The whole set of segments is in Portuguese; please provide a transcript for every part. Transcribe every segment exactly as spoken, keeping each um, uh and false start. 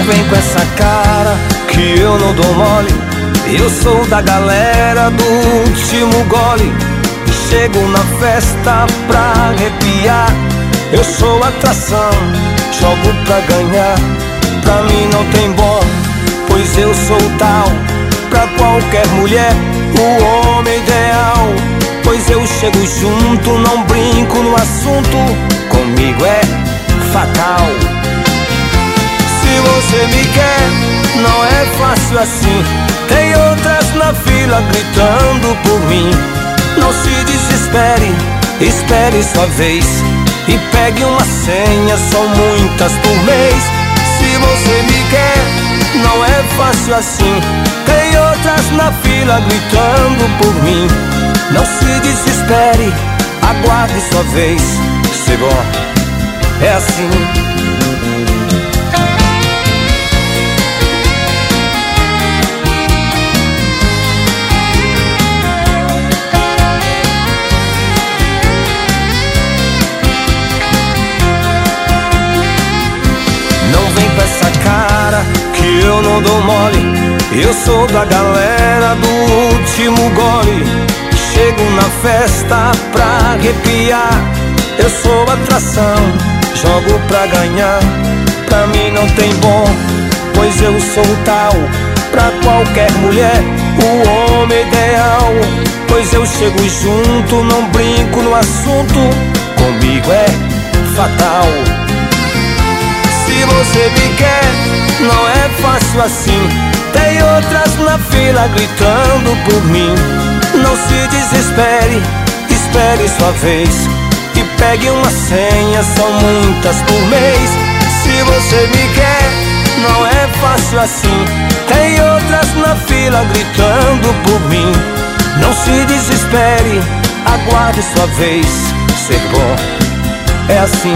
vem com essa cara que eu não dou mole. Eu sou da galera do último gole. Chego na festa pra arrepiar. Eu sou atração, jogo pra ganhar. Pra mim não tem bom, pois eu sou tal. Pra qualquer mulher, o homem ideal. Pois eu chego junto, não brinco no assunto. Comigo é fatal. Se você me quer, não é fácil assim. Tem outras na fila gritando por mim. Não se desespere, espere sua vez. E pegue uma senha, são muitas por mês. Se você me quer, não é fácil assim. Tem outras na fila gritando por mim. Não se desespere, aguarde sua vez. Se bom, é assim. Que eu não dou mole. Eu sou da galera do último gole. Chego na festa pra arrepiar. Eu sou atração, jogo pra ganhar. Pra mim não tem bom, pois eu sou tal. Pra qualquer mulher, o homem ideal. Pois eu chego junto, não brinco no assunto. Comigo é fatal. Se você me quer, não é fácil assim. Tem outras na fila gritando por mim. Não se desespere, espere sua vez. E pegue uma senha, são muitas por mês. Se você me quer, não é fácil assim. Tem outras na fila gritando por mim. Não se desespere, aguarde sua vez. Ser bom é assim.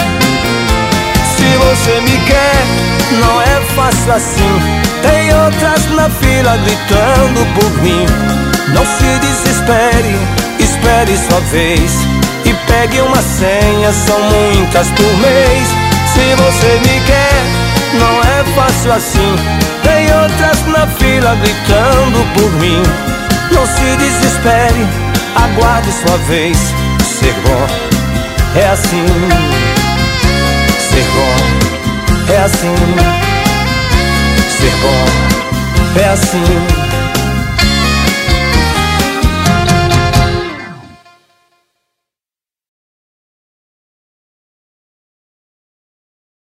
Se você me quer, não é fácil assim. Tem outras na fila gritando por mim. Não se desespere, espere sua vez. E pegue uma senha, são muitas por mês. Se você me quer, não é fácil assim. Tem outras na fila gritando por mim. Não se desespere, aguarde sua vez. Ser bom é assim. Ser bom é assim. Ser bom é assim.